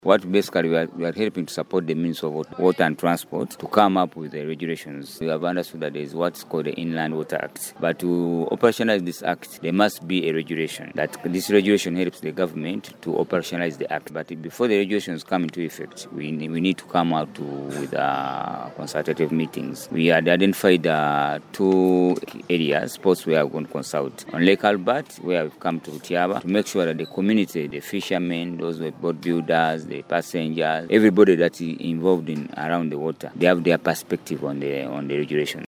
What basically we are helping to support the Ministry of Water and Transport to come up with the regulations. We have understood that there is what's called the Inland Water Act. But to operationalize this act, there must be a regulation. That this regulation helps the government to operationalize the act. But before the regulations come into effect, we need to come out with consultative meetings. We had identified 2 areas, spots where we're going to consult. On Lake Albert, where we've come to Tiaba, to make sure that the community, the fishermen, those who are boat builders, the passengers, everybody that is involved in around the water, they have their perspective on the regulation.